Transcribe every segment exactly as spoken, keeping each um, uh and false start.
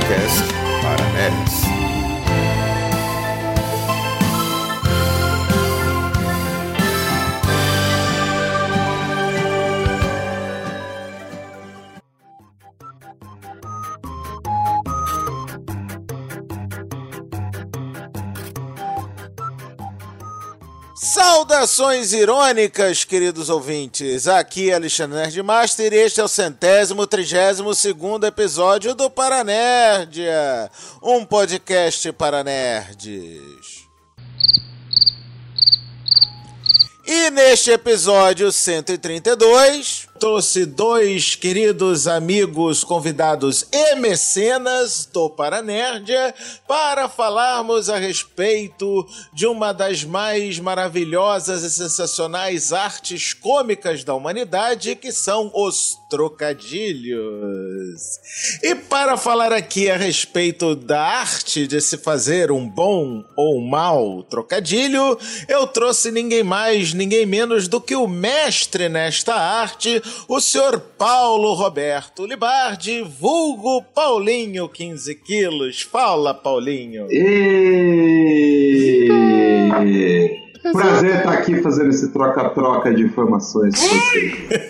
podcast para nerds. Saudações irônicas, queridos ouvintes. Aqui é Alexandre Nerdmaster e este é o centésimo, trigésimo segundo episódio do Paranerdia, um podcast para nerds. E neste episódio cento e trinta e dois, trouxe dois queridos amigos convidados e mecenas do Paranerdia para falarmos a respeito de uma das mais maravilhosas e sensacionais artes cômicas da humanidade, que são os trocadilhos. E para falar aqui a respeito da arte de se fazer um bom ou mau trocadilho, eu trouxe ninguém mais, ninguém menos do que o mestre nesta arte, o senhor Paulo Roberto Libardi, vulgo Paulinho quinze quilos. Fala, Paulinho. E... Prazer estar aqui fazendo esse troca-troca de informações com você.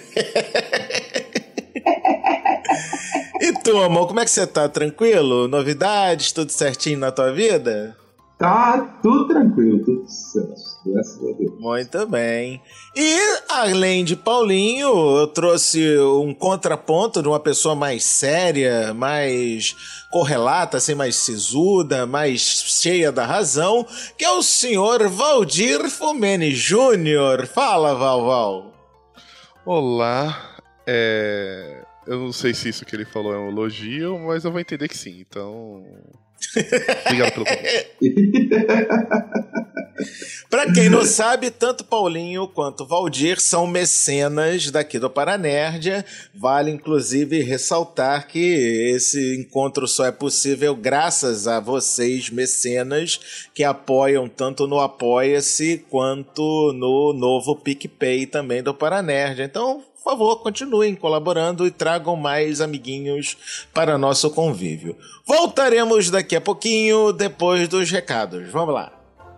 E tu, amor, como é que você tá? Tranquilo? Novidades? Tudo certinho na tua vida? Tá tudo tranquilo, tudo certo, graças a Deus. Muito bem. E, além de Paulinho, eu trouxe um contraponto de uma pessoa mais séria, mais correlata, assim, mais sisuda, mais cheia da razão, que é o senhor Valdir Fumene Júnior. Fala, Val, Val. Olá, é... eu não sei se isso que ele falou é um elogio, mas eu vou entender que sim, então... Obrigado pelo convite. Pra quem não sabe, tanto Paulinho quanto Valdir são mecenas daqui do Paranerdia. Vale, inclusive, ressaltar que esse encontro só é possível graças a vocês, mecenas, que apoiam tanto no Apoia-se quanto no novo PicPay também do Paranerdia. Então, por favor, continuem colaborando e tragam mais amiguinhos para nosso convívio. Voltaremos daqui a pouquinho, depois dos recados. Vamos lá.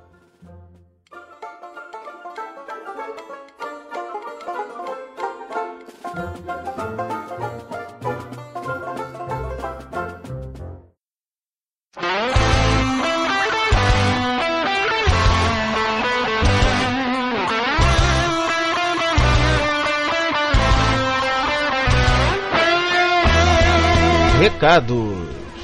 Recados.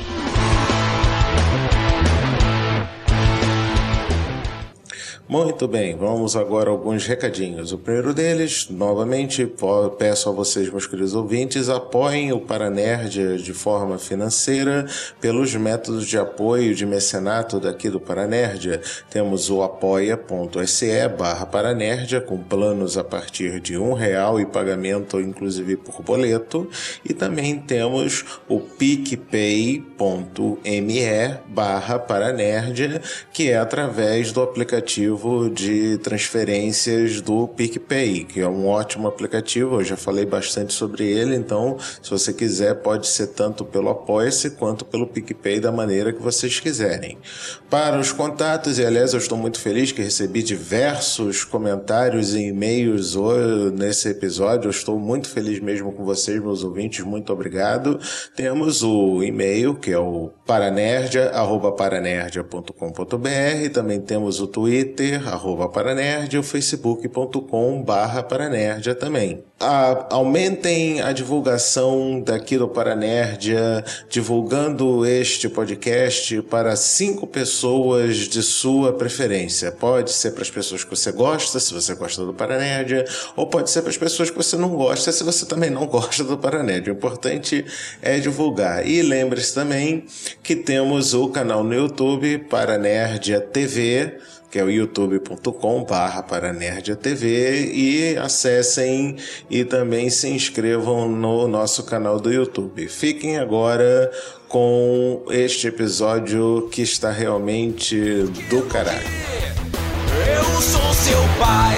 Muito bem, vamos agora a alguns recadinhos. O primeiro deles, novamente, peço a vocês, meus queridos ouvintes, apoiem o Paranerdia de forma financeira pelos métodos de apoio de mecenato daqui do Paranerdia. Temos o apoia.se barra Paranerdia, com planos a partir de um real e pagamento inclusive por boleto. E também temos o picpay.me barra Paranerdia, que é através do aplicativo de transferências do PicPay, que é um ótimo aplicativo. Eu já falei bastante sobre ele, então se você quiser pode ser tanto pelo Apoia-se quanto pelo PicPay, da maneira que vocês quiserem. Para os contatos, e aliás eu estou muito feliz que recebi diversos comentários e e-mails nesse episódio, eu estou muito feliz mesmo com vocês, meus ouvintes, muito obrigado. Temos o e-mail, que é o paranerdia arroba paranerdia ponto com ponto br, também temos o Twitter arroba Paranerdia, o facebook ponto com barra Paranerdia também. A, aumentem a divulgação daqui do Paranerdia, divulgando este podcast para cinco pessoas de sua preferência. Pode ser para as pessoas que você gosta, se você gosta do Paranerdia, ou pode ser para as pessoas que você não gosta, se você também não gosta do Paranerdia. O importante é divulgar. E lembre-se também que temos o canal no YouTube, Paranerdia T V, que é o youtube ponto com barra Paranerdia T V, e acessem e também se inscrevam no nosso canal do YouTube. Fiquem agora com este episódio que está realmente do caralho. Eu sou seu pai.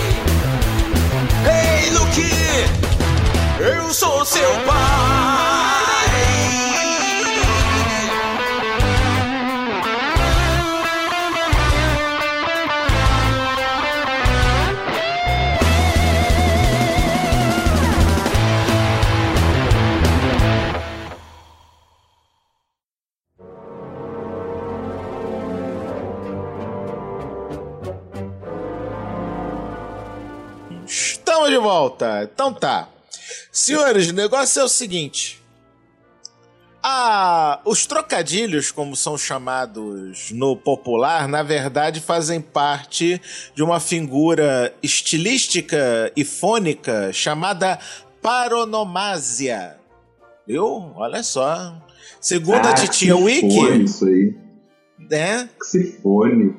Ei, Luke! Eu sou seu pai. de volta. Então tá. Senhores, o negócio é o seguinte. Ah, os trocadilhos, como são chamados no popular, na verdade fazem parte de uma figura estilística e fônica chamada paronomásia. Viu? Olha só. Segundo ah, a titia Wiki... Fone isso aí. Né? Que se fone.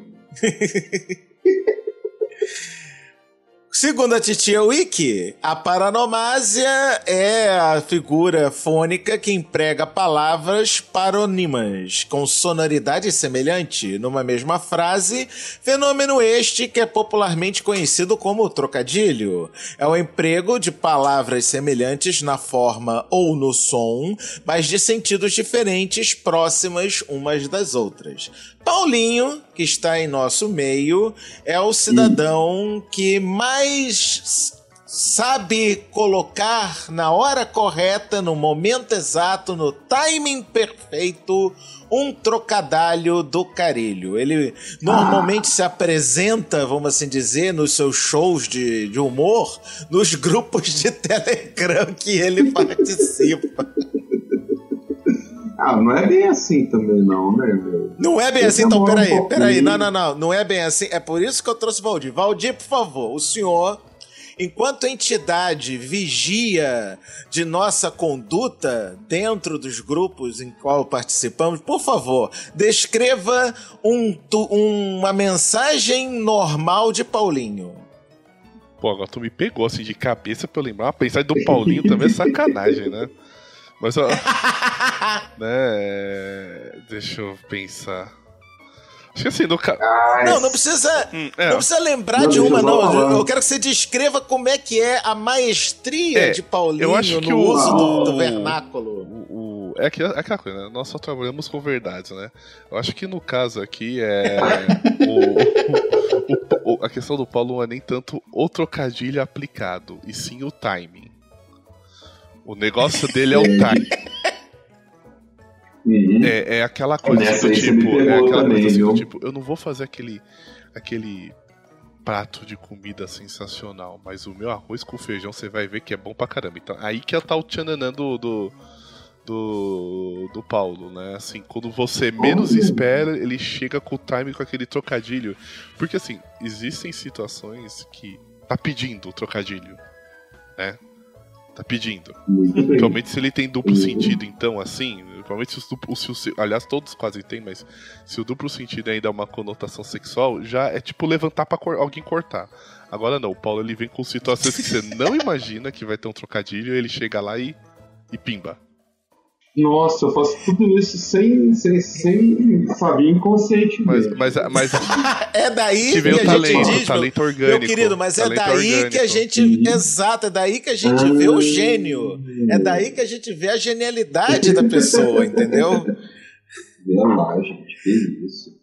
Segundo a titia Wiki, a paronomásia é a figura fônica que emprega palavras paronímas com sonoridade semelhante numa mesma frase, fenômeno este que é popularmente conhecido como trocadilho. É o emprego de palavras semelhantes na forma ou no som, mas de sentidos diferentes, próximas umas das outras. Paulinho, que está em nosso meio, é o cidadão que mais sabe colocar na hora correta, no momento exato, no timing perfeito, um trocadalho do carilho. Ele normalmente se apresenta, vamos assim dizer, nos seus shows de, de humor, nos grupos de Telegram que ele participa. Ah, não é bem assim também não, né? Não é bem assim, então peraí, um peraí, não, não, não, não é bem assim, é por isso que eu trouxe o Valdir. Valdir, por favor, o senhor, enquanto entidade vigia de nossa conduta dentro dos grupos em qual participamos, por favor, descreva um, tu, uma mensagem normal de Paulinho. Pô, agora tu me pegou assim de cabeça pra eu lembrar. A mensagem do Paulinho também é sacanagem, né? Mas, ó, né, deixa eu pensar. Acho que assim, no ca... Não, não precisa, hum, é. não precisa lembrar não, de uma, não. Falar. Eu quero que você descreva como é que é a maestria é, de Paulinho eu acho que no o, uso do, do o, vernáculo. O, o, é, aquela, é aquela coisa, né? Nós só trabalhamos com verdades, né? Eu acho que no caso aqui é... o, o, o, a questão do Paulo não é nem tanto o trocadilho aplicado, e sim o timing. O negócio dele é o time. Uhum. É, é aquela coisa assim, do tipo, é aquela também, coisa assim, do tipo, eu não vou fazer aquele, aquele prato de comida sensacional, mas o meu arroz com feijão você vai ver que é bom pra caramba. Então, aí que tá o tchananã do, do, do, do Paulo, né? Assim, quando você menos oh, espera, ele chega com o time, com aquele trocadilho. Porque assim, existem situações que tá pedindo o trocadilho, né? Tá pedindo. Principalmente se ele tem duplo sentido, então, assim. Provavelmente se o duplo. Se o, aliás, todos quase tem, mas se o duplo sentido ainda é uma conotação sexual, já é tipo levantar pra cor, alguém cortar. Agora não, o Paulo ele vem com situações que você não imagina que vai ter um trocadilho, ele chega lá e. e pimba. Nossa, eu faço tudo isso sem, sem, sem saber inconscientemente. Mas, mas, mas é daí que, que vem o a talento, gente diz, talento orgânico, meu querido, mas é daí orgânico. que a gente, uhum. exato, é daí que a gente vê o gênio, é daí que a gente vê a genialidade da pessoa, entendeu? Vê lá, gente, que isso.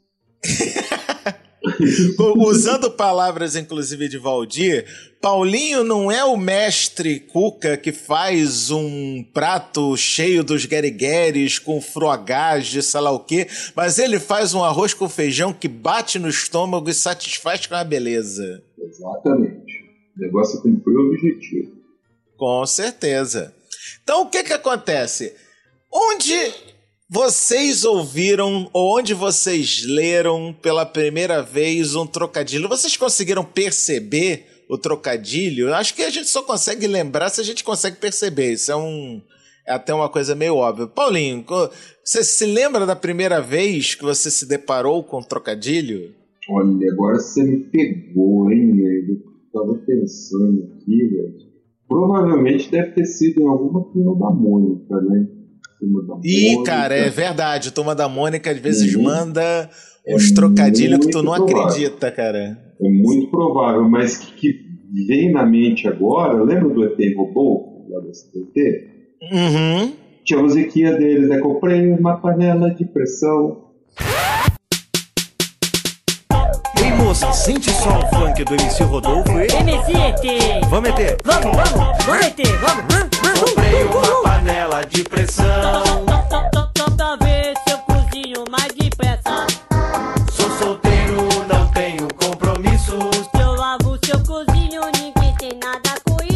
Usando palavras, inclusive, de Valdir, Paulinho não é o mestre Cuca que faz um prato cheio dos guerigueres com frogás de sei lá o quê, mas ele faz um arroz com feijão que bate no estômago e satisfaz com a beleza. Exatamente. O negócio cumprir o objetivo. Com certeza. Então, o que que acontece? Onde... vocês ouviram, ou onde vocês leram pela primeira vez um trocadilho? Vocês conseguiram perceber o trocadilho? Eu acho que a gente só consegue lembrar se a gente consegue perceber. Isso é, um, é até uma coisa meio óbvia. Paulinho, você se lembra da primeira vez que você se deparou com um trocadilho? Olha, agora você me pegou, hein, velho? Eu tava pensando aqui, velho. Provavelmente deve ter sido em alguma Turma da Mônica, né? Ih, cara, é verdade. Turma da Mônica às vezes uhum. manda uns é trocadilhos que tu não provável. acredita, cara. É muito provável, mas que, que vem na mente agora, lembra do E T Robô, lá do S B T? Uhum. Tinha a musiquinha deles, né? Comprei uma panela de pressão. Ei, moça, sente só o funk do M C Rodolfo e... M C E T! Vamos, E T! Vamos, vamos! Vamos, E T! Vamos! Comprei uma panela de pressão. Toda vez eu cozinho mais depressa. Sou solteiro, não tenho compromissos. Se eu lavo, se eu cozinho, ninguém tem nada com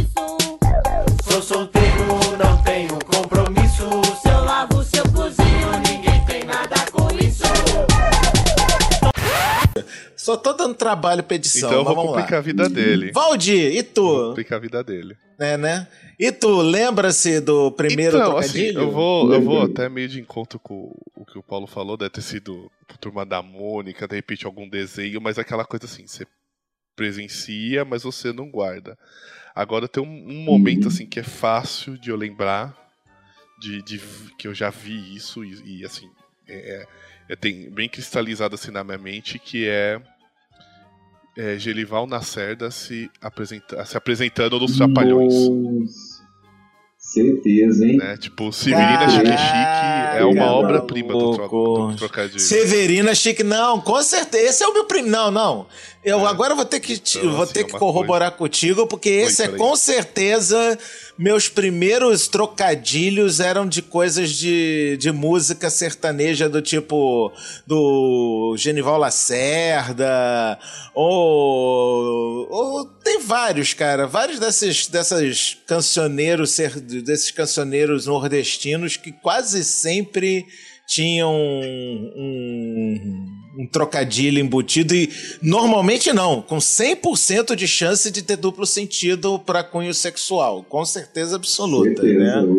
Só tô dando trabalho pra edição. Então eu vou vamos complicar lá. a vida dele. Valdir, e tu? Vou complicar a vida dele. É, né? E tu, lembra-se do primeiro então, trocadilho? Assim, eu vou, eu vou até meio de encontro com o que o Paulo falou, deve ter sido Turma da Mônica, de repente algum desenho, mas aquela coisa assim, você presencia, mas você não guarda. Agora tem um, um momento assim que é fácil de eu lembrar, de, de que eu já vi isso, e, e assim, é, é tem, bem cristalizado assim na minha mente, que é, é Genival Lacerda se, apresenta, se apresentando nos Trapalhões. Nossa. Certeza, hein? Né? Tipo, Severina Chique Chique é uma obra-prima do, tro do trocadilho. Severina Chique, não, com certeza. Esse é o meu primeiro. Não, não. Eu é. agora vou ter que, então, vou assim, ter que corroborar coisa... contigo, porque esse Oi, é com certeza. Meus primeiros trocadilhos eram de coisas de, de música sertaneja do tipo do Genival Lacerda, ou, ou tem vários, cara, vários desses, desses cancioneiros, desses cancioneiros nordestinos que quase sempre tinham um, um, um trocadilho embutido e normalmente não, com cem por cento de chance de ter duplo sentido para cunho sexual, com certeza absoluta, certeza, né?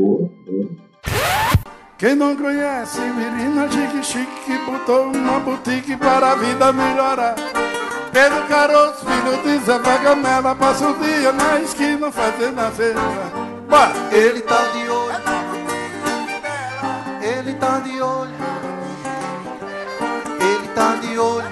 Quem não conhece Severina Chique Chique botou uma boutique para a vida melhorar. Pedro Caroço, filho de Zé Pagamela, passa o dia na esquina fazendo a cena. Bora! Ele tá de olho, ele tá de olho, ele tá de olho,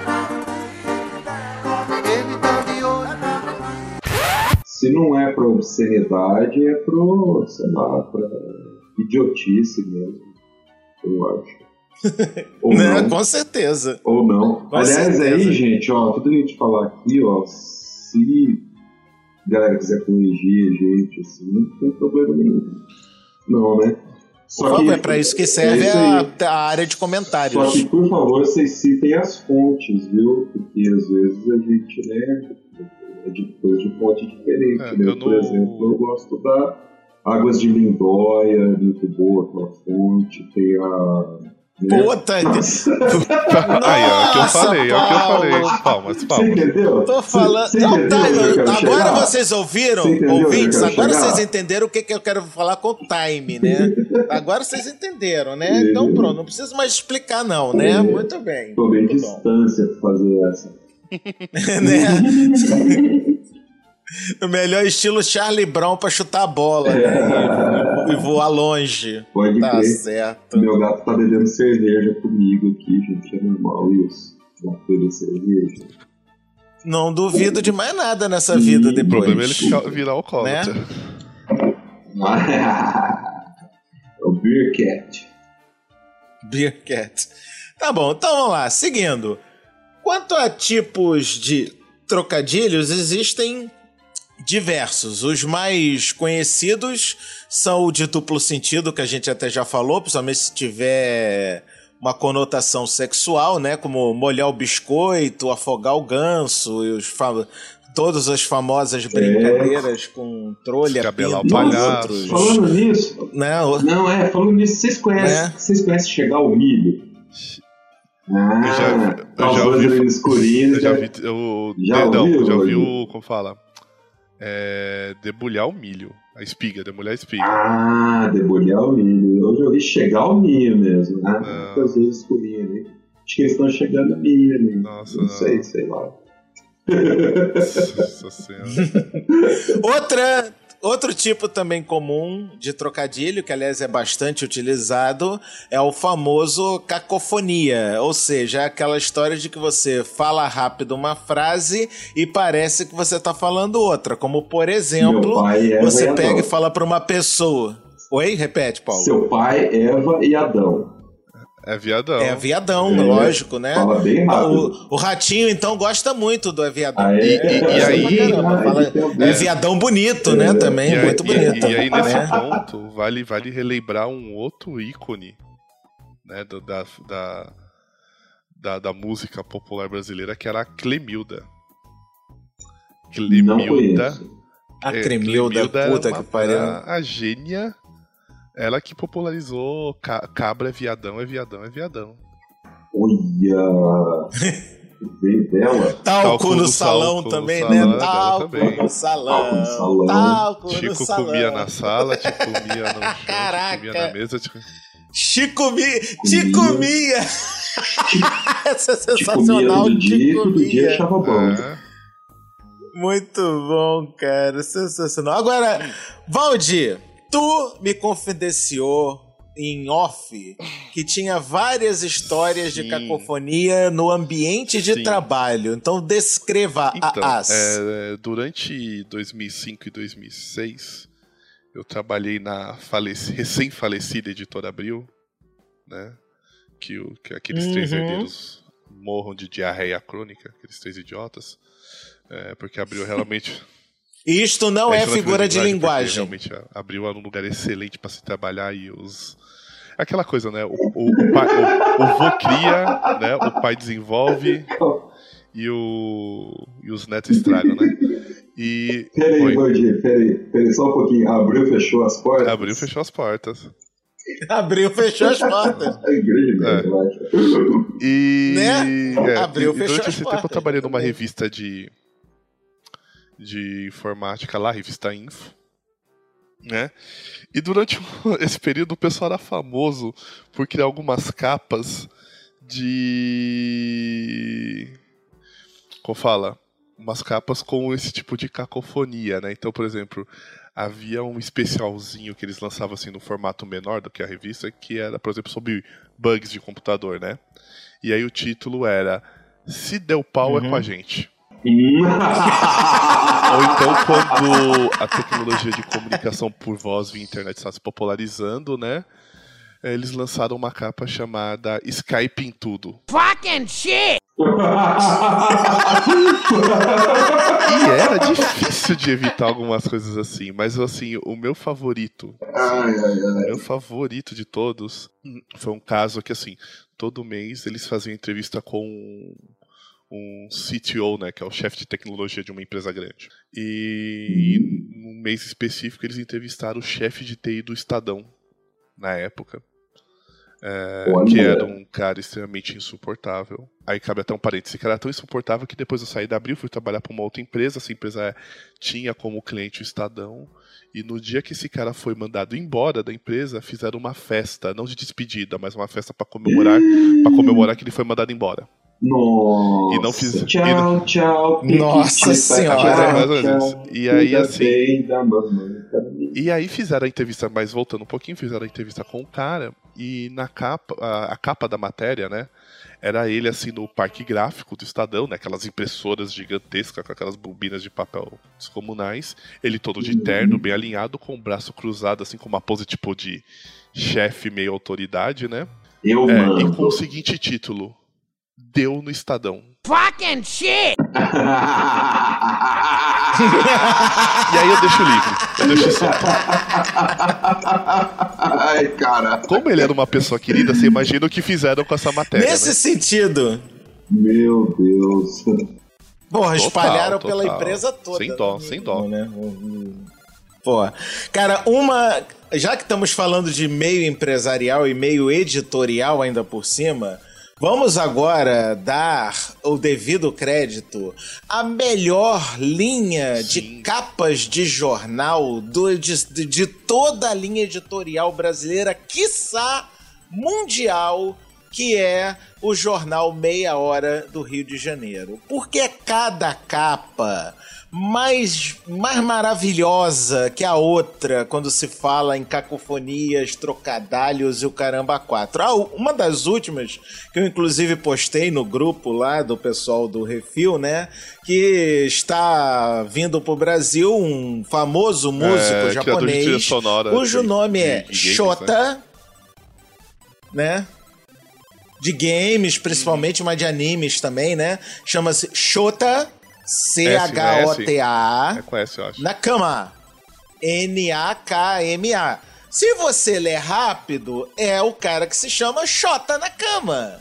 ele tá de olho. Se não é pra obscenidade, é pro, sei lá, pra idiotice mesmo, eu acho. Ou não, não, com certeza. Ou não. Com Aliás, certeza. Aí, gente, ó, tudo que a gente falar aqui, ó, se a galera quiser corrigir a gente, assim, não tem problema nenhum. Não, né? Só por favor, que, é pra isso que serve é a, a área de comentários. Só que, por favor, vocês citem as fontes, viu? Porque às vezes a gente, né, é de coisa de fonte diferente, é, né? Por não... exemplo, eu gosto da Águas de Lindóia, muito boa aquela fonte, tem a... Puta! Aí, ó, é o que eu falei, é o que eu falei. Palmas, palmas. Você entendeu? Tô falando. Você, você não, tá, eu, agora chegar? Vocês ouviram, você ouvintes? Agora chegar? Vocês entenderam o que, que eu quero falar com o time, né? Agora vocês entenderam, né? Então pronto, não preciso mais explicar, não, né? É. Muito bem. Tomei distância pra fazer essa. Né? O melhor estilo Charlie Brown pra chutar a bola, é. Né? E, e voar longe. Pode tá crer. Certo. Meu gato tá bebendo cerveja comigo aqui, gente. É normal isso. Vai beber cerveja. Não duvido de mais nada nessa vida depois. O problema é ele ficar, virar alcoólatra. Né? É o Beer Cat. Beer Cat. Tá bom, então vamos lá. Seguindo. Quanto a tipos de trocadilhos, existem diversos. Os mais conhecidos são o de duplo sentido, que a gente até já falou, principalmente se tiver uma conotação sexual, né? Como molhar o biscoito, afogar o ganso, e os fam... todas as famosas brincadeiras é. Com trolha, cabelar o palhaço. Outros, falando nisso, né? Não, é, falando nisso, vocês conhecem, né? Vocês conhecem chegar ao milho? Ah, eu já, eu já ouvi escurinho, eu já vi eu, já perdão, ouviu, já ouvi o, como fala, é, debulhar o milho, a espiga, debulhar a espiga. Ah, debulhar o milho, eu já ouvi chegar ao milho mesmo, né? Muitas vezes escurinho ali, acho que eles estão chegando a milho ali. Nossa, não, não sei, sei lá. Nossa Senhora. Outra Outro tipo também comum de trocadilho, que aliás é bastante utilizado, é o famoso cacofonia, ou seja, é aquela história de que você fala rápido uma frase e parece que você está falando outra, como por exemplo, é você pega e fala para uma pessoa... Oi? Repete, Paulo. Seu pai, Eva e Adão. É viadão. É viadão, é, lógico, né? Fala bem rápido. O, o Ratinho, então, gosta muito do É Viadão. Ah, é? E, e, e aí... Fala, é viadão bonito, é. Né? Também, e muito aí, bonito. E, e aí, nesse né? ponto, vale, vale relembrar um outro ícone, né, da, da, da, da, da música popular brasileira, que era a Clemilda. Clemilda. A Clemilda, é, puta que pariu. A gênia... Ela que popularizou ca- cabra é viadão, é viadão, é viadão. Olha! veio dela. Talco no, no salão salão, também, no salão, né? Talco também. no salão. Talco no salão. Talco Chico no salão. comia na sala, te comia no chão, Caraca. te comia na mesa. Te... Chico comia. Te comia. Essa é sensacional. Te dia, todo dia achava bom. É. Muito bom, cara. Sensacional. Agora, Valdir, tu me confidenciou em off que tinha várias histórias Sim. de cacofonia no ambiente de Sim. trabalho. Então, descreva então, as. É, durante dois mil e cinco e dois mil e seis, eu trabalhei na faleci- recém-falecida Editora Abril, né? Que, o, que aqueles uhum. três herdeiros morram de diarreia crônica, aqueles três idiotas. É, porque Abril realmente... Isto não é, é figura de linguagem. Realmente Abril era um lugar excelente para se trabalhar e os... Aquela coisa, né? O, o, o, pai, o, o vô cria, né? O pai desenvolve e, o, e os netos estragam, né? E... Peraí, Valdir, peraí, peraí, só um pouquinho. Abril fechou as portas? Abril fechou as portas. Abril fechou as portas. É grande, é. E... Né? É, Abril e, fechou durante as esse portas. tempo eu trabalhei numa revista de... de informática lá, revista Info, né? E durante esse período o pessoal era famoso por criar algumas capas de... Como fala? Umas capas com esse tipo de cacofonia, né? Então, por exemplo, havia um especialzinho que eles lançavam assim no formato menor do que a revista, que era, por exemplo, sobre bugs de computador, né? E aí o título era Se Deu Pau uhum. é com a gente. Ou então quando a tecnologia de comunicação por voz via internet está se popularizando, né? Eles lançaram uma capa chamada Skype em Tudo. Fucking shit! E era difícil de evitar algumas coisas assim, mas assim, o meu favorito, ai, ai, ai. o meu favorito de todos foi um caso que assim, todo mês eles faziam entrevista com um C T O, né, que é o chefe de tecnologia de uma empresa grande. E num mês específico eles entrevistaram o chefe de T I do Estadão, na época, é, que era um cara extremamente insuportável. Aí cabe até um parênteses, esse cara era tão insuportável que depois eu saí da Abril, fui trabalhar para uma outra empresa, essa empresa tinha como cliente o Estadão, e no dia que esse cara foi mandado embora da empresa, fizeram uma festa, não de despedida, mas uma festa para comemorar, para comemorar que ele foi mandado embora. Nossa, e não fiz, tchau, e não... tchau. Nossa senhora. Mais ou menos. E aí, assim. E aí fizeram a entrevista, mas voltando um pouquinho, fizeram a entrevista com o cara. E na capa, a, a capa da matéria, né? Era ele assim no parque gráfico do Estadão, né? Aquelas impressoras gigantescas com aquelas bobinas de papel descomunais. Ele todo de terno, bem alinhado, com o braço cruzado, assim, com uma pose tipo de chefe meio autoridade, né? Eu, é, mano. e com o seguinte título: Deu no Estadão. Fucking shit! E aí eu deixo livre, eu deixo solto. Ai, cara. Como ele era uma pessoa querida, você imagina o que fizeram com essa matéria. Nesse né? sentido. Meu Deus. Porra, Total, espalharam total. pela empresa toda. Sem dó, sem dó. Né? Pô, cara, uma... Já que estamos falando de meio empresarial e meio editorial ainda por cima... Vamos agora dar o devido crédito à melhor linha Sim. de capas de jornal do, de, de toda a linha editorial brasileira, quiçá mundial, que é o jornal Meia Hora do Rio de Janeiro. Porque cada capa mais, mais maravilhosa que a outra quando se fala em cacofonias, trocadalhos e o caramba quatro. Ah, uma das últimas, que eu inclusive postei no grupo lá do pessoal do Refil, né? Que está vindo pro Brasil um famoso músico é, japonês, sonora, cujo de, nome de, é de games, Shota, né? né? De games, principalmente, hum. mas de animes também, né? Chama-se Shota... C H O T A É com S, eu acho. Nakama. N A K M A. Se você ler rápido, é o cara que se chama Shota Nakama.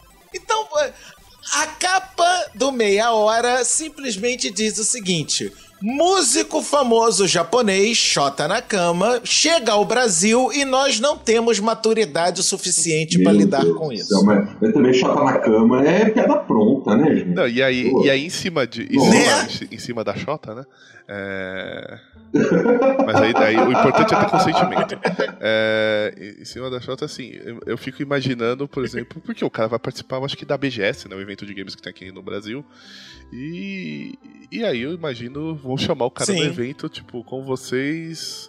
Então, a capa do Meia Hora simplesmente diz o seguinte: Músico famoso japonês, Shota Nakama, chega ao Brasil e nós não temos maturidade suficiente para lidar Deus com Deus isso. Mas, mas também Shota Nakama é piada pronta, né, gente? Não, e aí, Pô. e aí em cima de. Em Né? cima, em cima da Xota, né? É... Mas aí, aí o importante é ter consentimento. É... Em cima da Xota, assim, eu, eu fico imaginando, por exemplo, porque o cara vai participar, eu acho que da B G S, né? O evento de games que tem aqui no Brasil. E, e aí eu imagino, vão chamar o cara Sim. do evento, tipo, com vocês.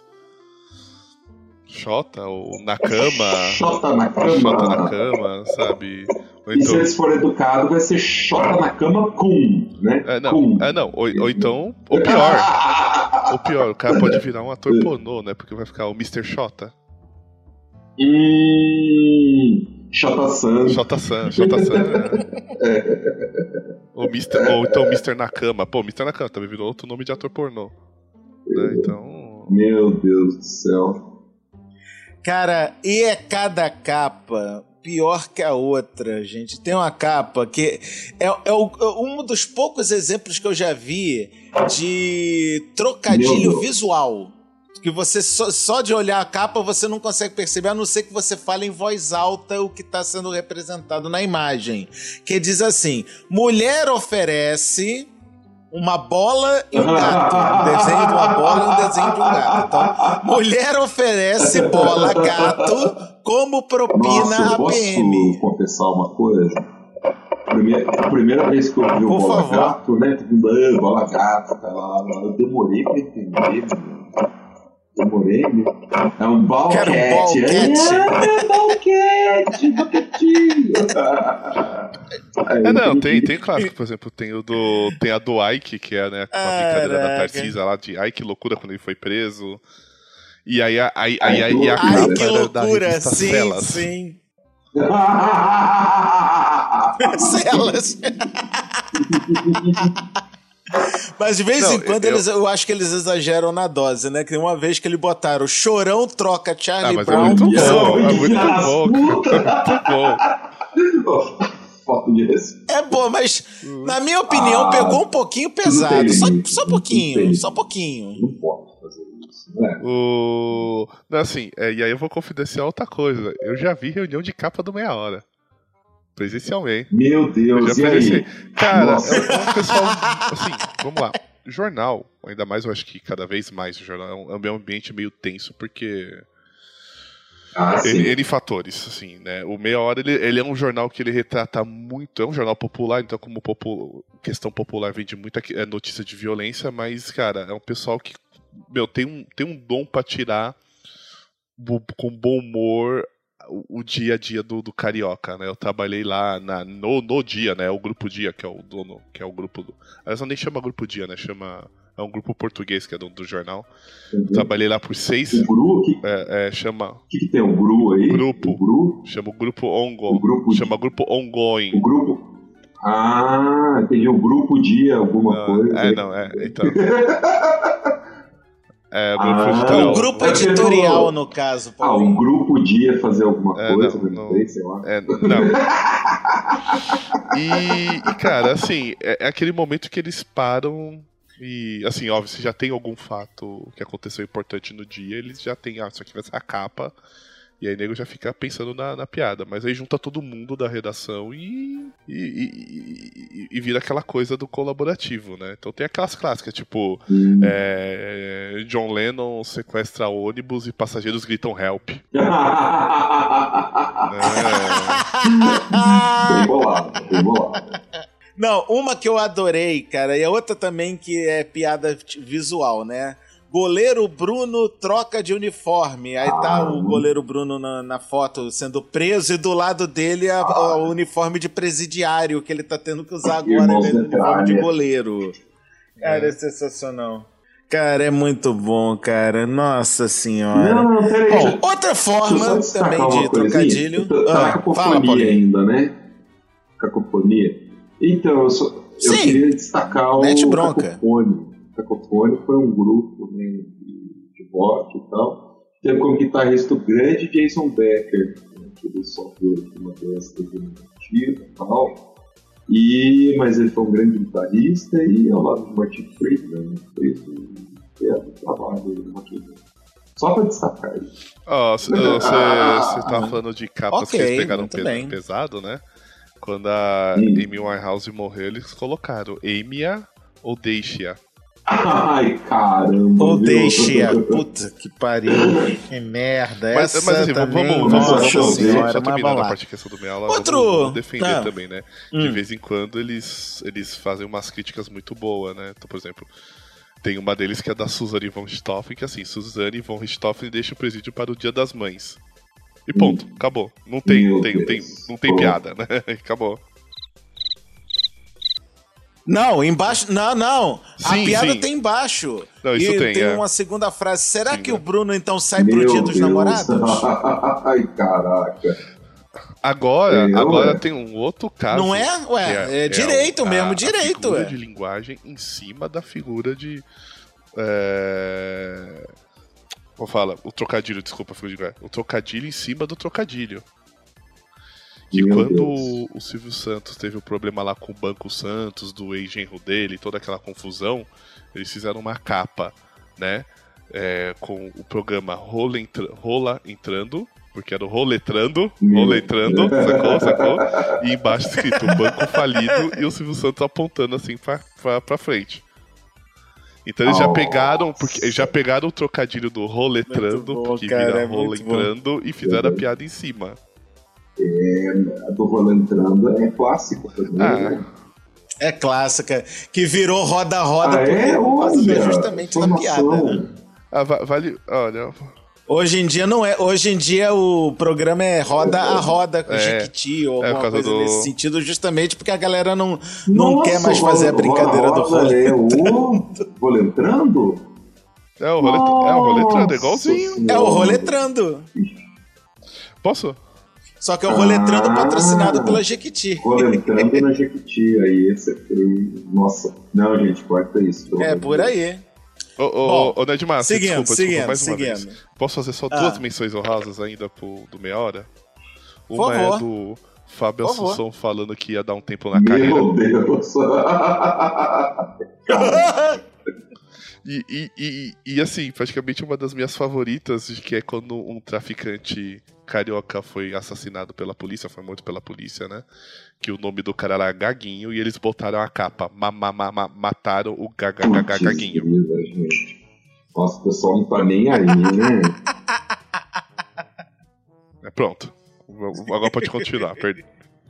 Xota ou Nakama. Xota Nakama. Xota Nakama, sabe? Ou E se então... eles forem educados, vai ser Xota Nakama com, né? É, não, com. é, não. Ou, ou então, ou pior. Ou pior, o cara pode virar um ator pornô, né? Porque vai ficar o mister Xota. Hum. Xota-san. Xota-san, Xota-san. É. Ou, mister, ou então mister Nakama. Pô, mister Nakama também virou outro nome de ator pornô. Né? Então. Meu Deus do céu. Cara, e é cada capa pior que a outra, gente. Tem uma capa que é, é, o, é um dos poucos exemplos que eu já vi de trocadilho visual. Que você só, só de olhar a capa você não consegue perceber, a não ser que você fale em voz alta o que está sendo representado na imagem. Que diz assim: mulher oferece uma bola e um gato. Um desenho de uma bola e um desenho de um gato. Então, mulher oferece bola, gato, como propina. Nossa, eu a P M. posso confessar uma coisa? Primeira, a primeira vez que eu vi o Por bola favor. gato, né? Todo mundo, bola gato, tá lá, lá. Eu demorei pra entender, meu. Demorei, meu. É um ball Quero um cat. ball cat. É, ball cat, boquetinho. É, não, tem, tem clássico, por exemplo, tem o do. Tem a do Ike, que é, né, a brincadeira da Tarcisa lá de ai que loucura quando ele foi preso. E aí a, aí, aí, aí, aí a Ai, capa que era da loucura, revista sim, Celas. sim. Celas. Mas de vez Não, em quando eu- eles, eu acho que eles exageram na dose, né? Que uma vez que eles botaram Chorão troca Charlie Ah, mas é Brown muito por bom, Samba. é muito bom, cara, é muito bom. Falta de respeito. É bom, mas na minha opinião Ah, pegou um pouquinho pesado. tem Só, limite, só não pouquinho, tem só limite. pouquinho. Não pode fazer isso, né? O... Não, assim, é, e aí eu vou confidenciar outra coisa. Eu já vi reunião de capa do Meia Hora. Presencialmente. Meu Eu Deus, já e presenciei. aí? Cara, Nossa. é um, é um pessoal. Assim, vamos lá. Jornal, ainda mais eu acho que cada vez mais o jornal é um, é um ambiente meio tenso, porque. Ah, sim. Ele, ele fatores, assim, né? O Meia Hora, ele, ele é um jornal que ele retrata muito, é um jornal popular, então como popu, questão popular vende muita é, notícia de violência, mas, cara, é um pessoal que, meu, tem um, tem um dom pra tirar bo, com bom humor o, o dia a dia do, do carioca, né? Eu trabalhei lá na, no, no Dia, né? O Grupo Dia, que é o dono, que é o grupo do... Aliás, não nem chama Grupo Dia, né? Chama... É um grupo português que é dono do jornal. Uhum. Trabalhei lá por seis... O Gru, o que, É, é, chama... que, que tem? O Gru aí? Grupo. O Gru? Chama o grupo Ongo. O grupo Chama grupo Ongoing. O grupo. Ah, entendi. O grupo dia, alguma Não, coisa. é, não, é. Então. É, o grupo Ah, editorial. O grupo Mas ele editorial, falou- no caso. Ah, Paulinho. o grupo dia fazer alguma É, coisa, não, não, não. sei, sei lá. É, não. E, e, cara, assim, é, é aquele momento que eles param e, assim, óbvio, se já tem algum fato que aconteceu importante no dia, eles já tem, ah, isso aqui vai ser a capa. E aí o nego já fica pensando na, na piada. Mas aí junta todo mundo da redação e, e, e, e, e vira aquela coisa do colaborativo, né? Então tem aquelas clássicas, tipo... Hum. É, John Lennon sequestra ônibus e passageiros gritam help. É, Bem bolado, bem bolado. Não, uma que eu adorei, cara, e a outra também que é piada t- visual, né? Goleiro Bruno troca de uniforme. Aí tá Ah. o goleiro Bruno na, na foto sendo preso e do lado dele a- a- o uniforme de presidiário que ele tá tendo que usar agora Irmãos em vez do uniforme de Metralha. goleiro. Cara, é. é sensacional. Cara, é muito bom, cara. Nossa senhora. Não, não, peraí. Bom, deixa- outra deixa eu forma só destacar também uma de coisinha. trocadilho. Tá Ah, fala, cacofonia Paulinho. ainda, né? Cacofonia. Então, eu, só, eu Sim. queria destacar Mete o bronca. Cacofone. Cacofone foi um grupo, né, de, de rock e tal. Teve como guitarrista o grande Jason Becker, né, que ele sofreu uma doença degenerativa e tal. E, mas ele foi um grande guitarrista e ao lado de Martin Friedman fez um belo trabalho no Rock in Rio. Só pra destacar isso. Você oh, ah, tá falando de capas okay, que eles pegaram pe- pesado, né? Quando a hum. Amy Winehouse morreu, eles colocaram Amy-a ou Deixe-a. Ai, caramba. Ou Deixe-a. Puta que pariu. Que merda. Mas, Essa mas assim, também, vamos, vamos, nossa vamos, senhora, só terminando a parte da questão do Meala, Outro... vamos defender ah. também, né? Hum. De vez em quando eles, eles fazem umas críticas muito boas, né? Então, por exemplo, tem uma deles que é da Suzanne von Richthofen, que assim, Suzanne von Richthofen deixa o presídio para o Dia das Mães. E ponto, hum. acabou. Não tem, não tem, tem, não tem piada, né? Acabou. Não, embaixo. Não, não. Sim, a piada sim. tem embaixo. Não, isso e tem, tem é. uma segunda frase. Será sim, que né? o Bruno então sai Meu pro Dia dos Deus. Namorados? Ai, caraca. Agora, Eu, agora é. tem um outro caso. Não é? Ué, é, é direito é mesmo, a, direito. A figura é. de linguagem em cima da figura de. É... Como fala? O trocadilho, desculpa, figura de linguagem. O trocadilho em cima do trocadilho. Que Meu quando Deus. o Silvio Santos teve o problema lá com o Banco Santos, do ex-genro dele, toda aquela confusão, eles fizeram uma capa, né? É, com o programa Rola, Entra- Rola Entrando, porque era o Roletrando, Roletrando, sacou, sacou? E embaixo escrito Banco Falido e o Silvio Santos apontando assim pra, pra, pra frente. Então eles oh, já pegaram, porque eles já pegaram o trocadilho do Roletrando, bom, porque cara, vira é Rola Entrando, e fizeram a piada em cima. É, a do Rola Entrando é clássica também, ah. né? É clássica, que virou roda-roda ah, porque é? Olha, justamente na piada. Né? Ah, vale, olha... Hoje em dia não é. Hoje em dia o programa é roda a roda com é, Jequiti ou alguma é, coisa do... nesse sentido, justamente porque a galera não, não Nossa, quer mais fazer a brincadeira do Rola é o Roletrando? É o Roletrando, é o Roletrando, é igualzinho. Senhora. É o Roletrando. Posso? Só que é o Roletrando ah, patrocinado pela Jequiti. Roletrando na Jequiti, aí esse aqui. Nossa, não, gente, corta isso. É, por aí. Ô, ô, ô, Nedmar, seguindo, desculpa, seguindo, desculpa, mais uma seguindo. vez. Posso fazer só ah. duas menções honrosas ainda pro, do Meia Hora? Uma é do Fábio Por Assunção favor. falando que ia dar um tempo na Meu carreira. Meu Deus! e, e, e, e assim, praticamente uma das minhas favoritas, que é quando um traficante carioca foi assassinado pela polícia, foi morto pela polícia, né? Que o nome do cara era Gaguinho e eles botaram a capa. Ma, ma, ma, ma, mataram o Gaguinho. Nossa, o pessoal não tá nem aí, né? É, pronto. Agora pode continuar. Perdi.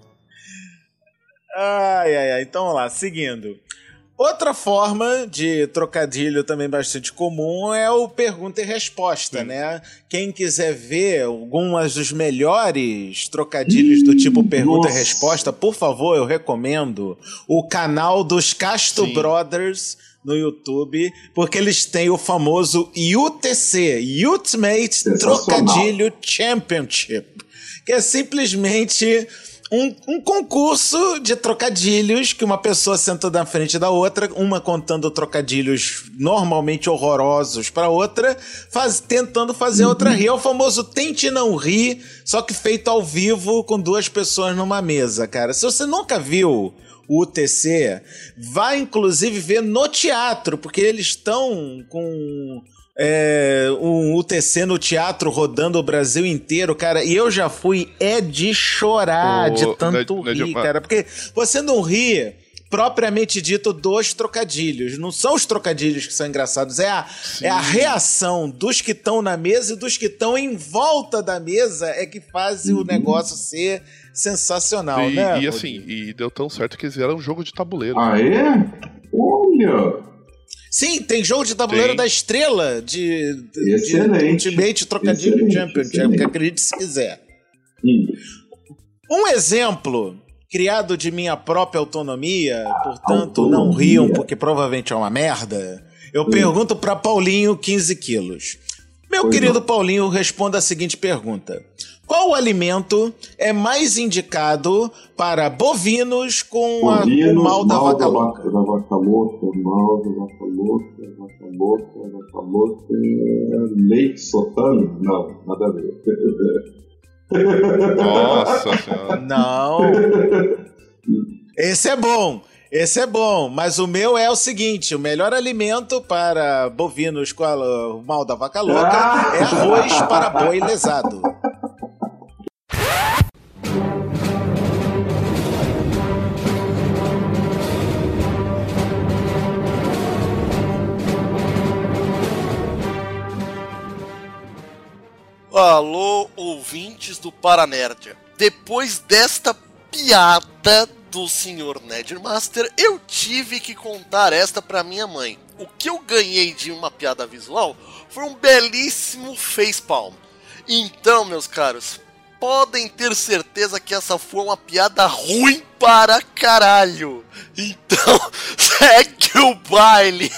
Ai, ai, ai. Então vamos lá, seguindo. Outra forma de trocadilho também bastante comum é o pergunta e resposta, Sim. né? Quem quiser ver algumas dos melhores trocadilhos do tipo pergunta Nossa. e resposta, por favor, eu recomendo o canal dos Castro Sim. Brothers no YouTube, porque eles têm o famoso U T C, Ultimate Trocadilho Championship, que é simplesmente... Um, um concurso de trocadilhos que uma pessoa senta na frente da outra, uma contando trocadilhos normalmente horrorosos pra outra, faz, tentando fazer a outra rir. É o famoso tente não rir, só que feito ao vivo com duas pessoas numa mesa, cara. Se você nunca viu o U T C, vai inclusive ver no teatro, porque eles estão com... É, um U T C no teatro rodando o Brasil inteiro, cara, e eu já fui é de chorar, oh, de tanto não é, não é rir, de... cara, porque você não ri propriamente dito dos trocadilhos, não são os trocadilhos que são engraçados, é a, é a reação dos que estão na mesa e dos que estão em volta da mesa é que fazem uhum. o negócio ser sensacional, e, né? E assim, e deu tão certo que eles vieram um jogo de tabuleiro. Ah, é? Olha... Sim, tem jogo de tabuleiro tem. da Estrela de, de, Excelente. de Ultimate Trocadilho Excelente. Championship, que acredite se quiser. Sim. Um exemplo criado de minha própria autonomia, portanto autonomia. Não riam porque provavelmente é uma merda, eu Sim. pergunto para Paulinho, quinze quilos. Meu pois querido não. Paulinho, responda a seguinte pergunta. Qual alimento é mais indicado para bovinos com bovinos, a, o mal da mal vaca da louca? Da vaca louca, mal da vaca louca, vaca louca, vaca louca, leite sotano? Não, nada a ver. Nossa senhora. Não. Esse é bom. Esse é bom, mas o meu é o seguinte: o melhor alimento para bovinos com a, o mal da vaca louca ah! é arroz para boi lesado. Alô, ouvintes do Paranerdia. Depois desta piada do senhor Nerdmaster, eu tive que contar esta pra minha mãe. O que eu ganhei de uma piada visual foi um belíssimo facepalm. Então, meus caros, podem ter certeza que essa foi uma piada ruim para caralho. Então, segue o baile.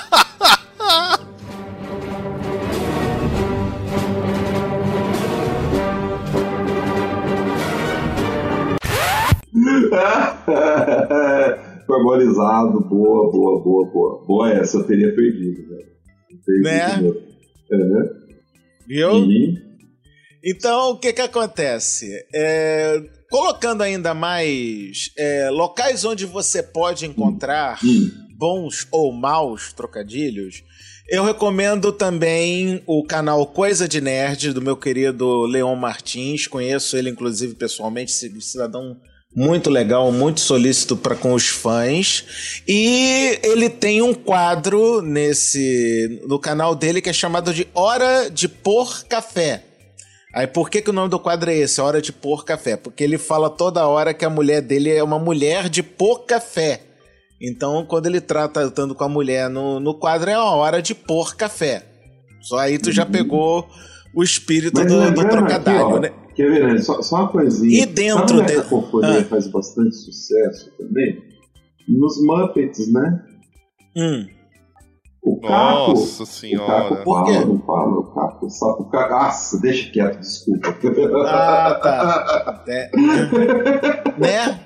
Formalizado, boa, boa, boa, boa. Boa essa, eu teria perdido, velho. Né? É. Viu? E... Então, o que que acontece? É, colocando ainda mais é, locais onde você pode encontrar hum. bons ou maus trocadilhos, eu recomendo também o canal Coisa de Nerd, do meu querido Leon Martins. Conheço ele, inclusive, pessoalmente, cidadão muito legal, muito solícito para com os fãs. E ele tem um quadro nesse no canal dele que é chamado de Hora de Pôr Café. Aí por que que o nome do quadro é esse, Hora de Pôr Café? Porque ele fala toda hora que a mulher dele é uma mulher de pôr café. Então, quando ele trata tratando com a mulher no, no quadro, é a hora de pôr café. Só aí tu já pegou o espírito do, do trocadilho, aqui, ó, né? Quer ver, né? Só, só uma coisinha. E dentro dessa de... companhia ah. faz bastante sucesso também? Nos Muppets, né? Hum. O Caco. Nossa senhora. O Caco fala, não fala, o Caco só o Caco. Nossa, deixa quieto, desculpa. Ah, tá. É. Né?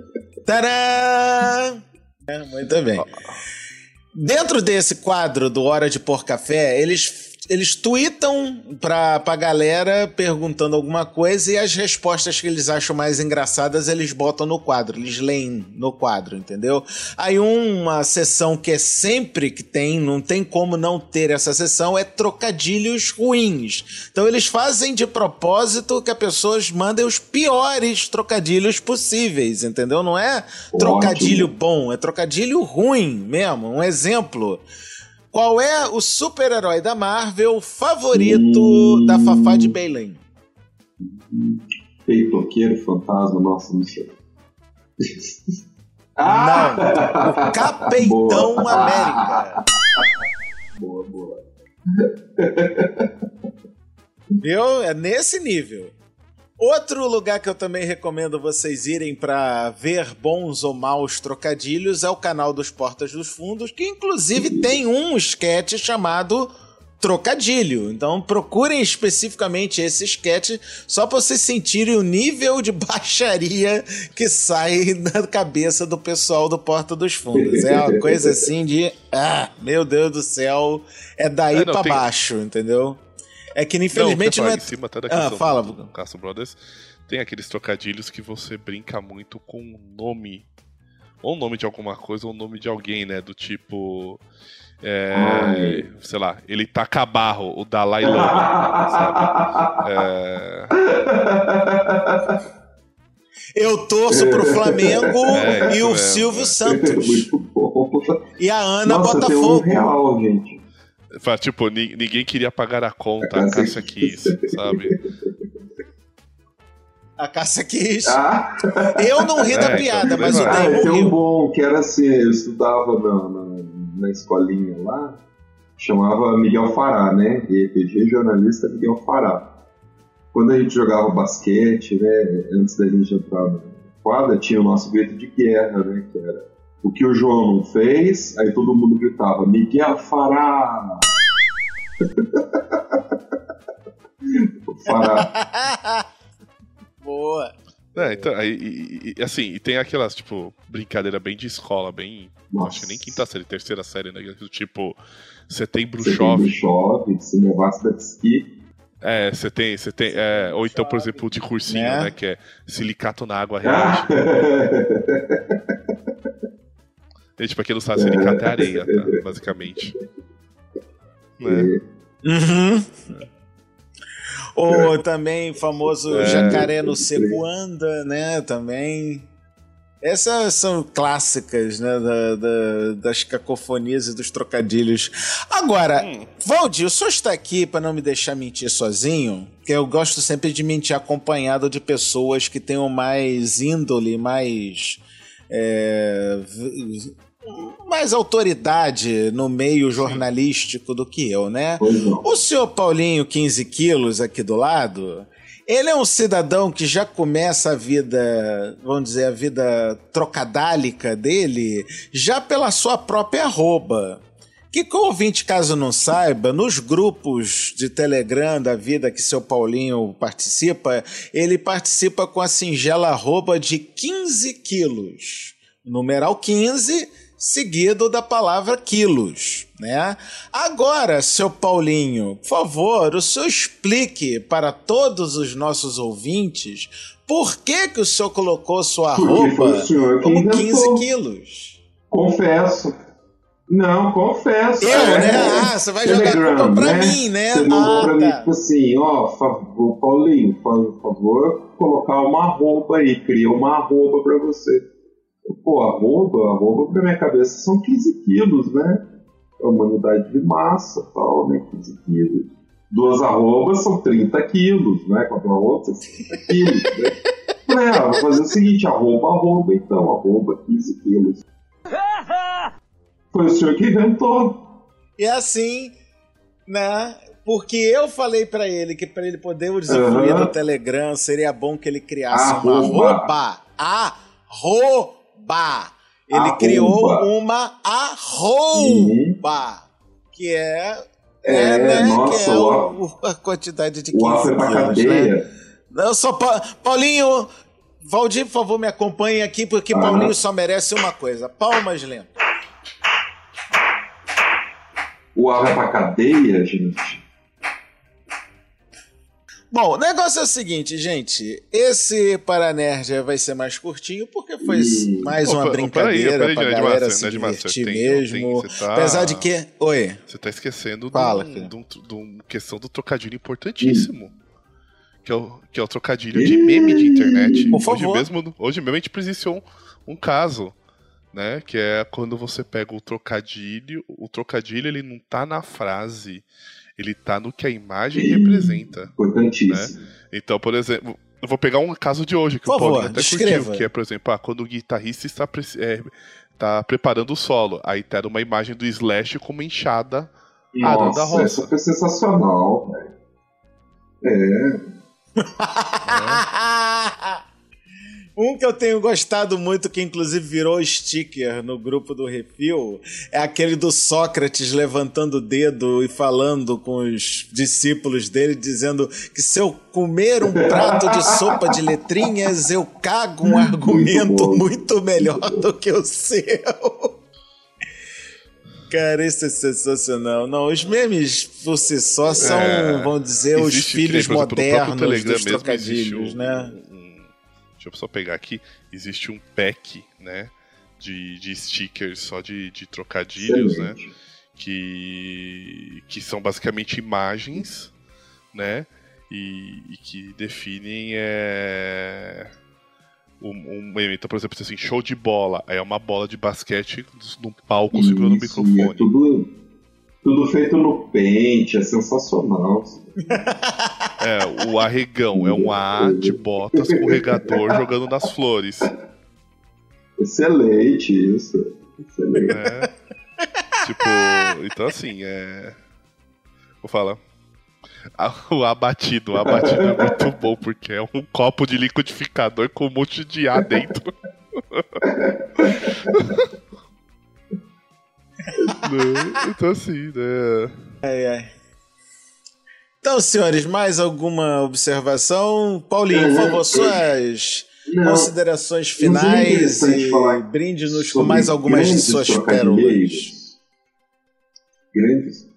Tadã! É, muito bem. Dentro desse quadro do Hora de Pôr Café, eles, eles tweetam pra, pra galera perguntando alguma coisa e as respostas que eles acham mais engraçadas eles botam no quadro, eles leem no quadro, entendeu? Aí uma sessão que é sempre que tem, não tem como não ter essa sessão, é trocadilhos ruins. Então eles fazem de propósito que as pessoas mandem os piores trocadilhos possíveis, entendeu? Não é trocadilho Ótimo. bom, é trocadilho ruim mesmo. Um exemplo... Qual é o super-herói da Marvel favorito hum... da Fafá de Belém? Peitoqueiro, fantasma, nossa, não sei. Não, o Capitão boa. América. Boa, boa. Viu? É nesse nível. Outro lugar que eu também recomendo vocês irem para ver bons ou maus trocadilhos é o canal dos Portas dos Fundos, que inclusive tem um sketch chamado Trocadilho. Então procurem especificamente esse sketch só para vocês sentirem o nível de baixaria que sai da cabeça do pessoal do Porta dos Fundos. É uma coisa assim de... Ah, meu Deus do céu, é daí é, para tem... baixo, entendeu? É que infelizmente não, não é... Em cima até da ah, fala. Do Castro Brothers, tem aqueles trocadilhos que você brinca muito com o nome, ou o nome de alguma coisa, ou o nome de alguém, né? Do tipo... É, sei lá, ele taca barro, o Dalai Lama, sabe? É... Eu torço pro Flamengo é, e o mesmo, Silvio é. Santos. Muito bom. E a Ana Nossa, Botafogo. Tem um real, gente. Tipo, ninguém queria pagar a conta, a Cássia quis, sabe? A Cássia quis. Ah. Eu não ri da é, piada, então, mas o ah, Damon tem riu. um bom, que era assim, eu estudava na, na, na escolinha lá, chamava Miguel Fará, né? R P G jornalista Miguel Fará. Quando a gente jogava basquete, né? Antes da gente entrar na quadra, tinha o nosso grito de guerra, né? Que era o que o João não fez, aí todo mundo gritava, Miguel Fará! Fará. Boa! É, então, aí, e, e, assim, e tem aquelas, tipo, brincadeira bem de escola, bem... Nossa. Acho que nem quinta série, terceira série, né? Tipo, setembro chove. Setembro chove, se levasse da esqui. É, você tem, você tem, é, ou então, por exemplo, de cursinho, é. né, que é silicato na água reage. E, tipo, aqui no estado Sindicato é areia, tá? Basicamente. Né? Uhum. Ou também famoso É, jacaré no pode seco anda, né? Também. Essas são clássicas, né? Da, da- das cacofonias e dos trocadilhos. Agora, Hum. Valdir, o senhor está aqui para não me deixar mentir sozinho? Que eu gosto sempre de mentir acompanhado de pessoas que tenham mais índole, mais. é, v- mais autoridade no meio jornalístico do que eu, né? Pois não. O senhor Paulinho, quinze quilos, aqui do lado, ele é um cidadão que já começa a vida, vamos dizer, a vida trocadálica dele, já pela sua própria arroba. Que, com o ouvinte, caso não saiba, nos grupos de Telegram da vida que seu Paulinho participa, ele participa com a singela arroba de quinze quilos. Numeral quinze, seguido da palavra quilos, né? Agora, seu Paulinho, por favor, o senhor explique para todos os nossos ouvintes por que que o senhor colocou sua Porque arroba foi o senhor que como inventou. quinze quilos. Confesso. Não, confesso. Eu, é. né? Ah, você vai jogar Telegram, culpa pra né? mim, né? Você mandou Ah, pra mim, tá. tipo assim, ó, favor, Paulinho, por favor, colocar uma arroba aí, cria uma arroba pra você. Pô, arroba, arroba pra minha cabeça são quinze quilos, né? É uma unidade de massa, tal, né? quinze quilos. Duas arrobas são trinta quilos, né? Quatro arrobas, trinta quilos, né? Falei, ah, vou fazer o seguinte, arroba, arroba, então, arroba, quinze quilos. Foi o senhor que inventou. E assim, né? Porque eu falei pra ele que pra ele poder usufruir Aham. do Telegram seria bom que ele criasse Arroba. uma arroba. Arroba. Ele Arroba. criou uma arroba. Que é. É, né? nossa, que é o o- a quantidade de O A quinze foi pra quilos, né? cadeia. Não, só pa... Paulinho, Valdir, por favor, me acompanhe aqui, porque Ah. Paulinho só merece uma coisa: palmas lentas. O A vai pra cadeia, gente. Bom, o negócio é o seguinte, gente. Esse Paranerd vai ser mais curtinho, porque foi Ih. mais uma Opa, brincadeira peraí, peraí, pra Ned galera Master, se Ned Master, divertir tem- mesmo. tem- você tá- Apesar de que... Oi. Você tá esquecendo Fala, de, filho. um, de, um, de uma questão do trocadilho importantíssimo. Que é, o, que é o trocadilho de meme de internet. Por Hoje favor. mesmo, hoje mesmo a gente presenciou um, um caso, né? Que é quando você pega o trocadilho. O trocadilho ele não tá na frase, ele tá no que a imagem Ih. representa. Importantíssimo. Então, por exemplo, eu vou pegar um caso de hoje que Por o Paulinho favor, até descreva. curtiu, que é, por exemplo, ah, quando o guitarrista está, pre- é, tá preparando o solo, aí tá uma imagem do Slash com uma enxada arando a Nossa, roça. essa foi sensacional, velho. É. Um que eu tenho gostado muito, que inclusive virou sticker no grupo do Refil, é aquele do Sócrates levantando o dedo e falando com os discípulos dele, dizendo que se eu comer um prato de sopa de letrinhas, eu cago um argumento bom. muito melhor do que o seu. Cara, isso é sensacional. Não, os memes por si só são, É, vamos dizer, os existe, que nem, filhos por exemplo, no próprio modernos Telegram dos mesmo trocadilhos, existe um- né? um- deixa eu só pegar aqui. Existe um pack, né? De, de stickers só de, de trocadilhos, né? Excelente. Que, que são basicamente imagens, né? E, e que definem é, um, um meme. Então, por exemplo, assim, show de bola. Aí é uma bola de basquete num palco segurando o Isso, e microfone. é tudo, tudo feito no Paint, é sensacional. É, o arregão é um A de botas com regador jogando nas flores. Excelente isso. Excelente. É. Tipo, então assim, é. Vou falar. Ah, o abatido, o abatido é muito bom, porque é um copo de liquidificador com um monte de ar dentro. Né? Então assim, né? Ai, ai. Então, senhores, mais alguma observação? Paulinho, por favor, suas Não, considerações mas é finais interessante e falar brinde-nos com sobre mais algumas de grandes suas trocadilhos. pérolas. Grandes?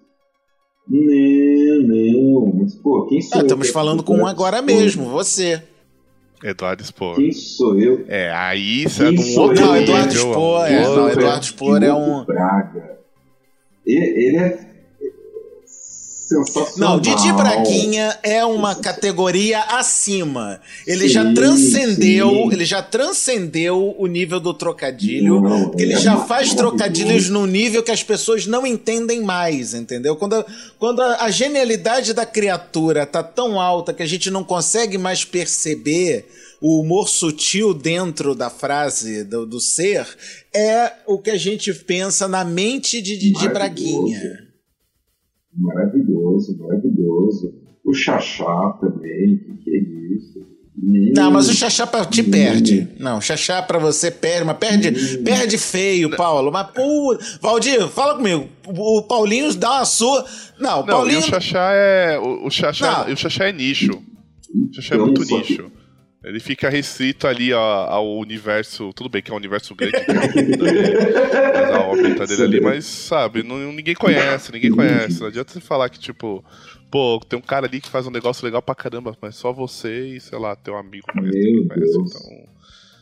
Não, não. Mas, pô, quem sou Ah, eu estamos pra falando com um falar agora essas mesmo, coisas? você. Eduardo Spor. Quem sou eu? É, aí isso é do outro Não, Eduardo Spor, é, não, Eduardo Spor é um... Braga. Ele, ele é sensacional. Não, Didi Braguinha é uma categoria acima. Ele Sim, já transcendeu, sim. ele já transcendeu o nível do trocadilho, Não, porque ele é já uma- faz trocadilhos num nível que as pessoas não entendem mais, entendeu? Quando, a, quando a, a genialidade da criatura tá tão alta que a gente não consegue mais perceber o humor sutil dentro da frase do, do ser, é o que a gente pensa na mente de Didi Braguinha. Maravilhoso, maravilhoso. O Xaxá também, que, que é isso? Hum. Não, mas o Xaxá pra te perde. Não, o Xaxá pra você perde, mas perde, Hum. perde feio, Paulo. Mas, pô, Valdir, fala comigo. O Paulinho dá uma sua. Não, o Não, Paulinho. e o Xaxá é. O, o, Xaxá, Não. o Xaxá é nicho. O Xaxá é Então, muito só- nicho. Ele fica restrito ali ao, ao universo. Tudo bem que é um universo grande, que é o- mas a órbita dele ali, mas sabe, não, ninguém conhece, ninguém conhece. Não adianta você falar que, tipo, pô, tem um cara ali que faz um negócio legal pra caramba, mas só você e, sei lá, teu amigo conhece, Meu ninguém conhece, Deus. então.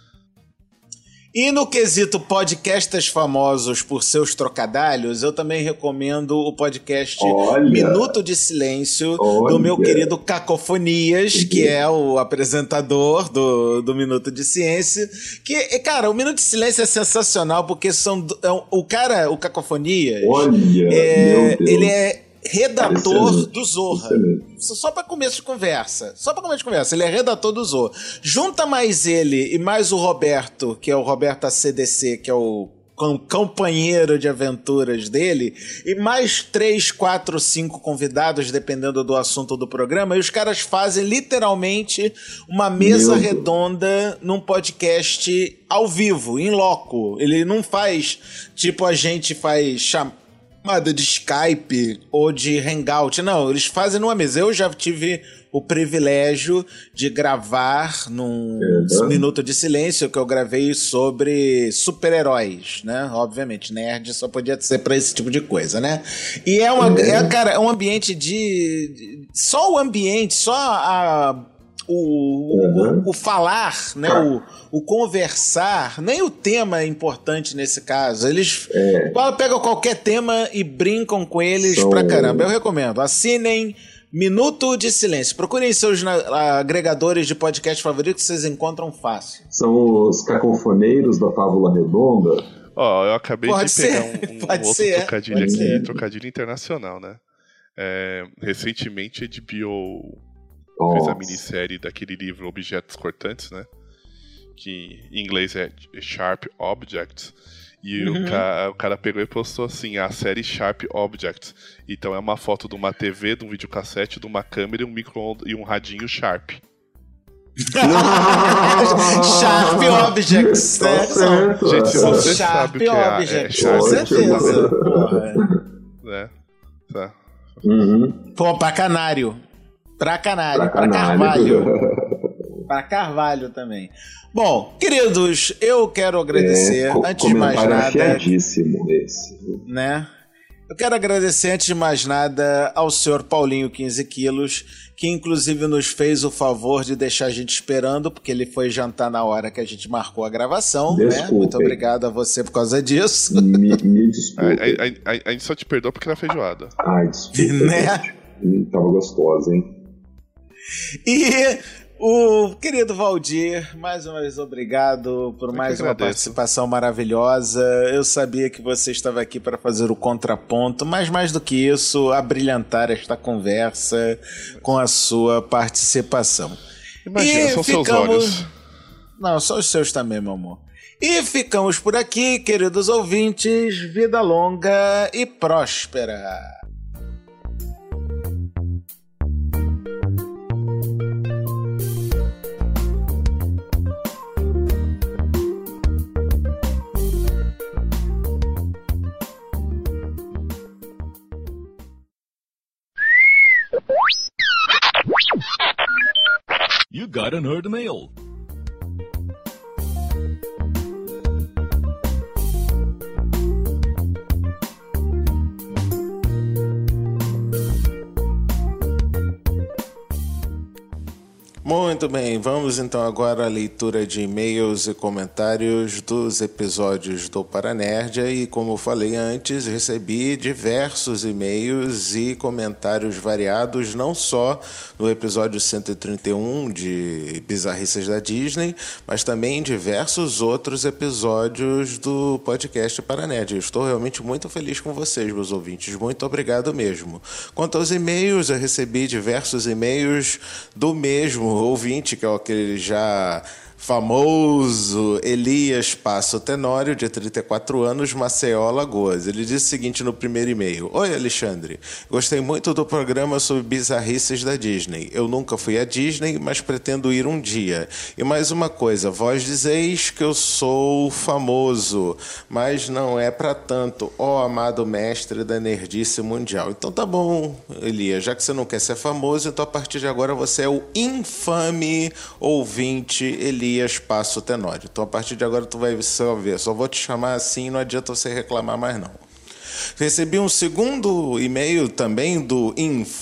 E no quesito podcasters famosos por seus trocadalhos, eu também recomendo o podcast Olha. Minuto de Silêncio, Olha. do meu querido Cacofonias, que é o apresentador do, do Minuto de Ciência. Que, cara, o Minuto de Silêncio é sensacional, porque são do- é um- o cara, o Cacofonias, Olha, é, meu Deus. ele é redator Excelente, do Zorra. excelente. Só pra começo de conversa. Só pra começo de conversa. Ele é redator do Zorra. Junta mais ele e mais o Roberto, que é o Roberto A C D C, que é o com- companheiro de aventuras dele, e mais três, quatro, cinco convidados, dependendo do assunto do programa, e os caras fazem literalmente uma mesa Meu Deus. redonda num podcast ao vivo, em loco. Ele não faz tipo a gente faz chamada de Skype ou de Hangout. Não, eles fazem numa mesa. Eu já tive o privilégio de gravar num Uhum. Minuto de Silêncio que eu gravei sobre super-heróis, né? Obviamente, nerd só podia ser pra esse tipo de coisa, né? E é, uma, é cara, é um ambiente de... de- Só o ambiente, só a... O, Uhum. o, o falar, né? O, o conversar, nem o tema é importante nesse caso. Eles É. pegam qualquer tema e brincam com eles São- pra caramba. Eu recomendo. Assinem Minuto de Silêncio. Procurem seus na- agregadores de podcast favoritos que vocês encontram fácil. São os cacofoneiros da Tábula Redonda. Ó, eu acabei Pode de ser, pegar um, um pode outro ser, trocadilho pode aqui, ser. trocadilho internacional, né? É, recentemente a H B O fez a Nossa. minissérie daquele livro Objetos Cortantes, né? Que em inglês é Sharp Objects. E Uhum. o, ca- o cara pegou e postou assim, a série Sharp Objects. Então é uma foto de uma T V, de um videocassete, de uma câmera e um micro-ondas e um radinho Sharp. Sharp Objects, Tá né? São, certo. Gente, se são você Sharp sabe o que é, é Objects, Sharp, com Ótimo. certeza. Porra. né? Tá. Uhum. Pô, pra canário. Pra canário. Pra Pra, canalha. Carvalho. Pra Carvalho também. Bom, queridos, eu quero agradecer, É, co- antes de mais comentário nada, afiadíssimo esse. né? Eu quero agradecer, antes de mais nada, ao senhor Paulinho quinze quilos, que inclusive nos fez o favor de deixar a gente esperando, porque ele foi jantar na hora que a gente marcou a gravação, né? Desculpem. Muito obrigado a você por causa disso. Me, me A, desculpe. a- a- a gente só te perdoa porque era feijoada. Ai, desculpa. Né? gente. Hum, Tava gostosa, hein? E o querido Valdir, mais uma vez obrigado por Eu mais que uma agradeço. participação maravilhosa. Eu sabia que você estava aqui para fazer o contraponto, mas mais do que isso, abrilhantar esta conversa com a sua participação. Imagina, E são seus ficamos- olhos. Não, são os seus também, meu amor. E ficamos por aqui, queridos ouvintes. Vida longa e próspera. You got an herd mail. Muito Muito bem, vamos então agora à leitura de e-mails e comentários dos episódios do Paranerdia. E como eu falei antes, recebi diversos e-mails e comentários variados, não só no episódio cento e trinta e um de Bizarrices da Disney, mas também em diversos outros episódios do podcast Paranerdia. Eu estou realmente muito feliz com vocês, meus ouvintes. Muito obrigado mesmo. Quanto aos e-mails, eu recebi diversos e-mails do mesmo ouvinte, que é aquele já famoso Elias Passo Tenório, de trinta e quatro anos, Maceió, Alagoas. Ele disse o seguinte no primeiro e-mail: Oi, Alexandre. Gostei muito do programa sobre bizarrices da Disney. Eu nunca fui à Disney, mas pretendo ir um dia. E mais uma coisa, vós dizeis que eu sou famoso, mas não é pra tanto, ó amado mestre da nerdice mundial. Então tá bom, Elias, já que você não quer ser famoso, então a partir de agora você é o infame ouvinte Elias Passo Tenório. Então a partir de agora tu vai só ver, só vou te chamar assim, não adianta você reclamar mais não. Recebi um segundo e-mail também do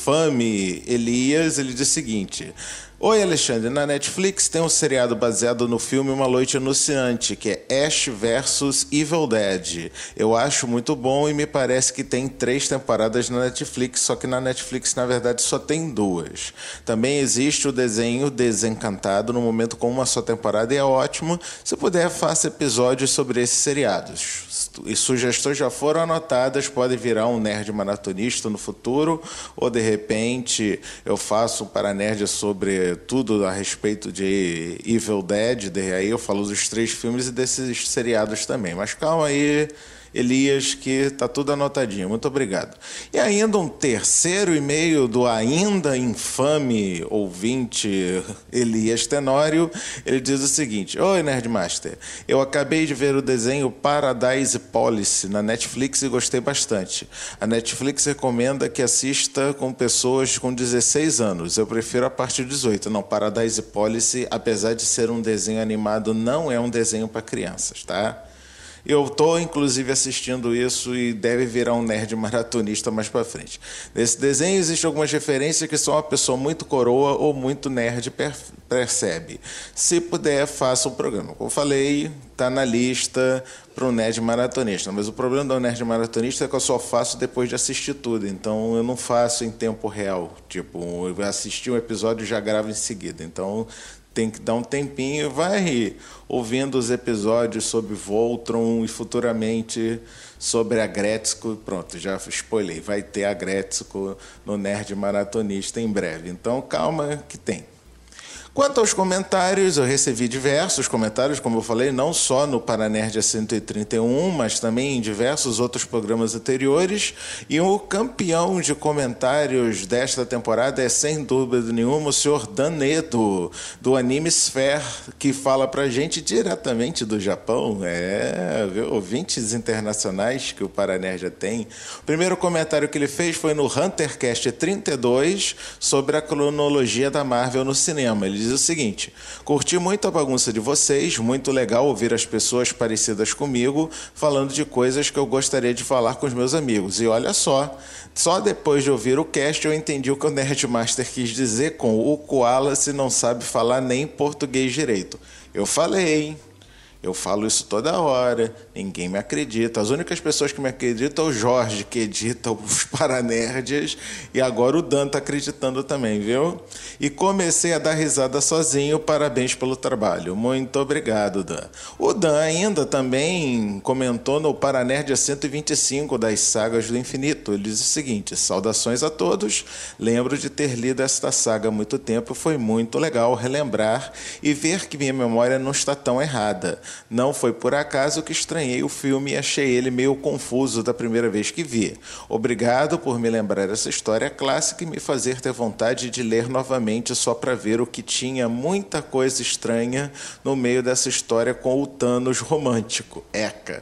infame Elias. Ele diz o seguinte: Oi, Alexandre, na Netflix tem um seriado baseado no filme Uma Noite Anunciante, que é Ash versus Evil Dead. Eu acho muito bom e me parece que tem três temporadas na Netflix, só que na Netflix, na verdade, só tem duas. Também existe o desenho Desencantado, no momento com uma só temporada, e é ótimo. Se puder, faça episódios sobre esses seriados. E sugestões já foram anotadas, pode virar um nerd maratonista no futuro, ou de repente eu faço um Paranerdia sobre tudo a respeito de Evil Dead, daí aí eu falo dos três filmes e desses seriados também. Mas calma aí, Elias, que tá tudo anotadinho. Muito obrigado. E ainda um terceiro e-mail do ainda infame ouvinte Elias Tenório. Ele diz o seguinte: Oi, Nerdmaster. Eu acabei de ver o desenho Paradise Policy na Netflix e gostei bastante. A Netflix recomenda que assista com pessoas com dezesseis anos. Eu prefiro a partir de dezoito. Não, Paradise Policy, apesar de ser um desenho animado, não é um desenho para crianças, tá? Eu estou, inclusive, assistindo isso e deve virar um nerd maratonista mais para frente. Nesse desenho existem algumas referências que só uma pessoa muito coroa ou muito nerd percebe. Se puder, faça um programa. Como eu falei, está na lista para o nerd maratonista. Mas o problema do nerd maratonista é que eu só faço depois de assistir tudo. Então, eu não faço em tempo real. Tipo, eu assisti um episódio e já gravo em seguida. Então, tem que dar um tempinho e vai ouvindo os episódios sobre Voltron e futuramente sobre a Gretzko. Pronto, já spoilei. Vai ter a Gretzko no Nerd Maratonista em breve. Então, calma que tem. Quanto aos comentários, eu recebi diversos comentários, como eu falei, não só no Paranerdia cento e trinta e um, mas também em diversos outros programas anteriores. E o campeão de comentários desta temporada é, sem dúvida nenhuma, o senhor Danedo, do Anime Sphere, que fala pra gente diretamente do Japão. É, viu? Ouvintes internacionais que o Paranerdia tem. O primeiro comentário que ele fez foi no HunterCast trinta e dois, sobre a cronologia da Marvel no cinema. Ele diz o seguinte: curti muito a bagunça de vocês, muito legal ouvir as pessoas parecidas comigo falando de coisas que eu gostaria de falar com os meus amigos. E olha só, só depois de ouvir o cast eu entendi o que o Nerdmaster quis dizer com o Koala se não sabe falar nem português direito. Eu falei, hein? Eu falo isso toda hora, ninguém me acredita. As únicas pessoas que me acreditam é o Jorge, que edita os Paranerdias, e agora o Dan tá acreditando também, viu? E comecei a dar risada sozinho, parabéns pelo trabalho. Muito obrigado, Dan. O Dan ainda também comentou no Paranerdia cento e vinte e cinco das Sagas do Infinito. Ele diz o seguinte: saudações a todos, lembro de ter lido esta saga há muito tempo, foi muito legal relembrar e ver que minha memória não está tão errada. Não foi por acaso que estranhei o filme e achei ele meio confuso da primeira vez que vi. Obrigado por me lembrar essa história clássica e me fazer ter vontade de ler novamente só para ver o que tinha muita coisa estranha no meio dessa história com o Thanos romântico. Eca!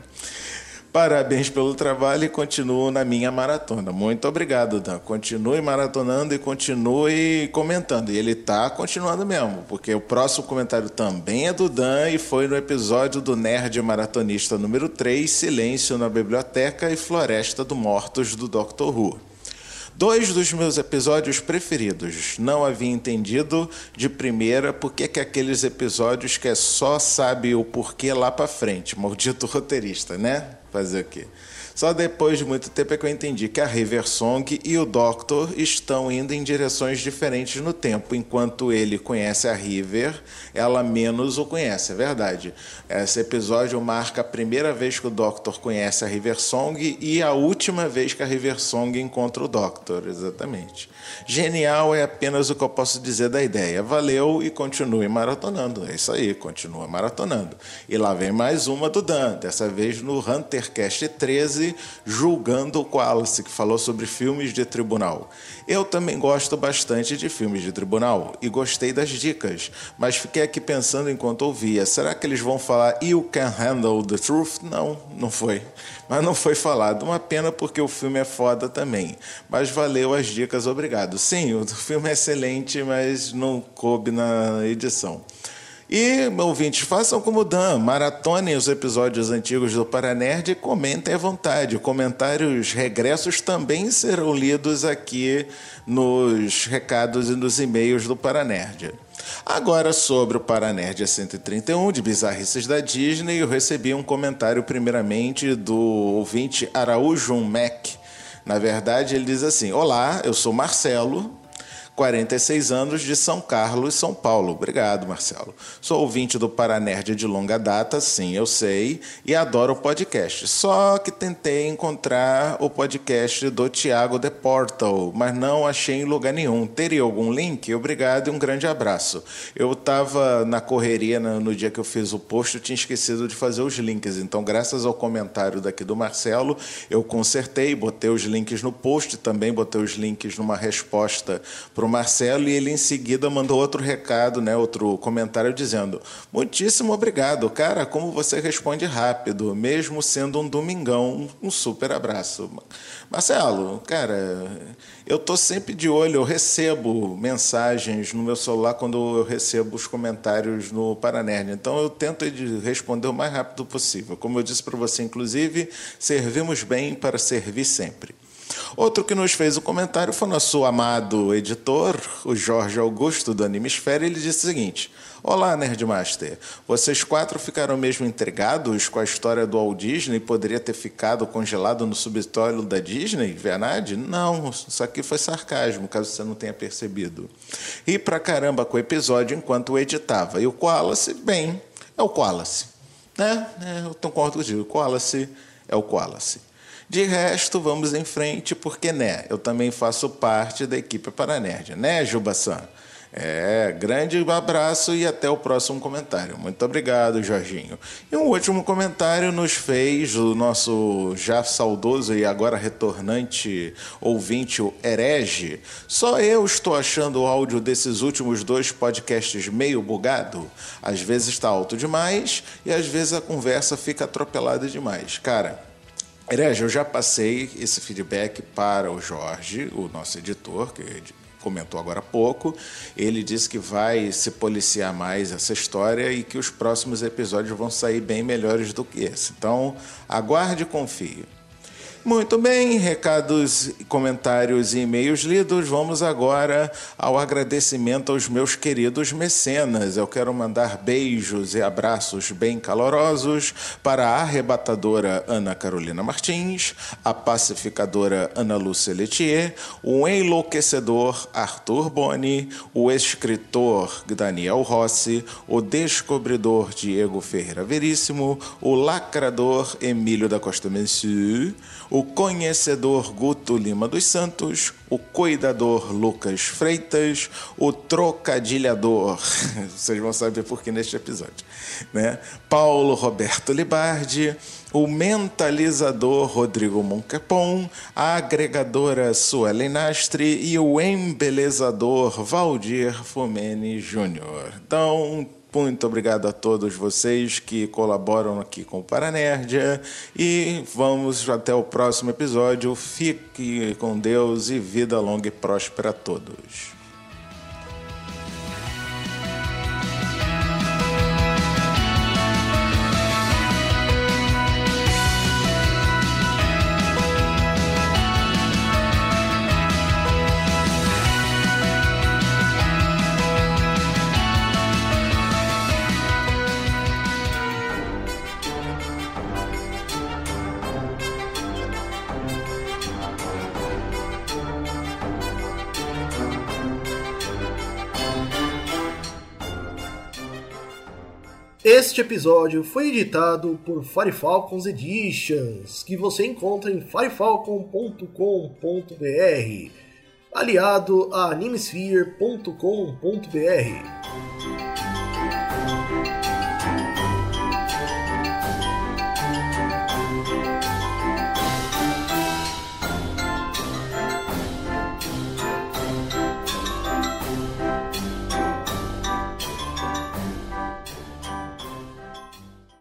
Parabéns pelo trabalho e continuo na minha maratona. Muito obrigado, Dan. Continue maratonando e continue comentando. E ele está continuando mesmo, porque o próximo comentário também é do Dan e foi no episódio do Nerd Maratonista número três, Silêncio na Biblioteca e Floresta dos Mortos, do Doctor Who. Dois dos meus episódios preferidos. Não havia entendido de primeira porque que aqueles episódios que é só sabe o porquê lá pra frente. Maldito roteirista, né? Fazer o quê? Só depois de muito tempo é que eu entendi que a River Song e o Doctor estão indo em direções diferentes no tempo. Enquanto ele conhece a River, ela menos o conhece, é verdade. Esse episódio marca a primeira vez que o Doctor conhece a River Song e a última vez que a River Song encontra o Doctor, exatamente. Genial é apenas o que eu posso dizer da ideia. Valeu e continue maratonando. É isso aí, continua maratonando. E lá vem mais uma do Dan, dessa vez no HunterCast treze, julgando o Wallace, que falou sobre filmes de tribunal. Eu também gosto bastante de filmes de tribunal e gostei das dicas, mas fiquei aqui pensando enquanto ouvia, será que eles vão falar You Can Handle the Truth? Não, não foi. Mas não foi falado. Uma pena porque o filme é foda também. Mas valeu as dicas, obrigado. Sim, o filme é excelente, mas não coube na edição. E, ouvintes, façam como o Dan, maratonem os episódios antigos do Paranerd e comentem à vontade. Comentários regressos também serão lidos aqui nos recados e nos e-mails do Paranerd. Agora, sobre o Paranerd cento e trinta e um, de bizarrices da Disney, eu recebi um comentário primeiramente do ouvinte Araújo Mac. Na verdade, ele diz assim: olá, eu sou Marcelo, quarenta e seis anos, de São Carlos, São Paulo. Obrigado, Marcelo. Sou ouvinte do Paranerd de longa data, sim, eu sei, e adoro o podcast. Só que tentei encontrar o podcast do Thiago The Portal, mas não achei em lugar nenhum. Teria algum link? Obrigado e um grande abraço. Eu estava na correria no, no dia que eu fiz o post, eu tinha esquecido de fazer os links. Então, graças ao comentário daqui do Marcelo, eu consertei, botei os links no post, também botei os links numa resposta para o Marcelo, e ele em seguida mandou outro recado, né, outro comentário dizendo: muitíssimo obrigado, cara, como você responde rápido, mesmo sendo um domingão, um super abraço. Marcelo, cara, eu tô sempre de olho, eu recebo mensagens no meu celular quando eu recebo os comentários no Paranerd, então eu tento responder o mais rápido possível. Como eu disse para você, inclusive, servimos bem para servir sempre. Outro que nos fez o comentário foi nosso amado editor, o Jorge Augusto, do Animesfera. Ele disse o seguinte: olá, Nerdmaster. Vocês quatro ficaram mesmo intrigados com a história do Walt Disney? Poderia ter ficado congelado no subsolo da Disney? Verdade? Não, isso aqui foi sarcasmo, caso você não tenha percebido. Ri pra caramba com o episódio enquanto o editava. E o Wallace, bem, é o Wallace. Né? É, eu concordo contigo, o Wallace é o Wallace. De resto, vamos em frente, porque, né, eu também faço parte da equipe Paranerd, né, Juba-san? É, grande abraço e até o próximo comentário. Muito obrigado, Jorginho. E um último comentário nos fez o nosso já saudoso e agora retornante ouvinte, o Herege. Só eu estou achando o áudio desses últimos dois podcasts meio bugado. Às vezes está alto demais e às vezes a conversa fica atropelada demais. Cara, Herege, eu já passei esse feedback para o Jorge, o nosso editor, que comentou agora há pouco. Ele disse que vai se policiar mais essa história e que os próximos episódios vão sair bem melhores do que esse. Então, aguarde e confie. Muito bem, recados, comentários e e-mails lidos. Vamos agora ao agradecimento aos meus queridos mecenas. Eu quero mandar beijos e abraços bem calorosos para a arrebatadora Ana Carolina Martins, a pacificadora Ana Lúcia Letier, o enlouquecedor Arthur Boni, o escritor Daniel Rossi, o descobridor Diego Ferreira Veríssimo, o lacrador Emílio da Costa Mensu, o conhecedor Guto Lima dos Santos, o cuidador Lucas Freitas, o trocadilhador, vocês vão saber por que neste episódio, né? Paulo Roberto Libardi, o mentalizador Rodrigo Moncapon, a agregadora Suelen Nastre e o embelezador Valdir Fumene Júnior. Então, muito obrigado a todos vocês que colaboram aqui com o Paranerdia e vamos até o próximo episódio. Fique com Deus e vida longa e próspera a todos. Este episódio foi editado por Firefalcons Editions, que você encontra em firefalcon ponto com ponto b r, aliado a animesphere ponto com ponto b r.